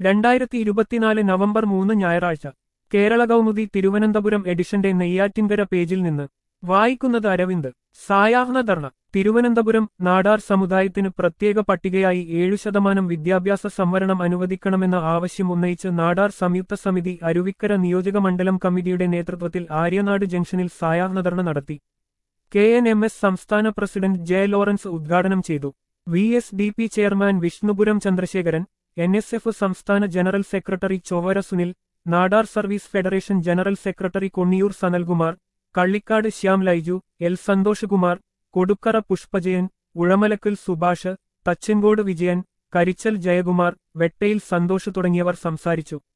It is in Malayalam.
2024 നവംബർ 3 ഞായറാഴ്ച കേരള കൗമുദി തിരുവനന്തപുരം എഡിഷന്റെ നെയ്യാറ്റിൻകര പേജിൽ നിന്ന് വായിക്കുന്നത് അരവിന്ദ്. സായാഹ്ന ധർണ തിരുവനന്തപുരം. നാടാർ സമുദായത്തിന് പ്രത്യേക പട്ടികയായി 7% വിദ്യാഭ്യാസ സംവരണം അനുവദിക്കണമെന്ന ആവശ്യം ഉന്നയിച്ച് നാടാർ സംയുക്ത സമിതി അരുവിക്കര നിയോജക മണ്ഡലം കമ്മിറ്റിയുടെ നേതൃത്വത്തിൽ ആര്യനാട് ജംഗ്ഷനിൽ സായാഹ്ന ധർണ നടത്തി. KNMS സംസ്ഥാന പ്രസിഡന്റ് ജെ ലോറൻസ് ഉദ്ഘാടനം ചെയ്തു. VSDP chairman Vishnupuram Chandrasekharan, NSF സംസ്ഥാന general secretary Chowara Sunil, Nadar service federation general secretary Konniyur Sanalkumar, Kallikkad Shyam Laiju, L Santhosh Kumar, Kodukkara Pushpajayan, Uzhamalakkal Subhash, Thachankode Vijayan, Karichal Jayakumar, Vettayil Santhosh തുടങ്ങിയവർ സംസാരിച്ചു.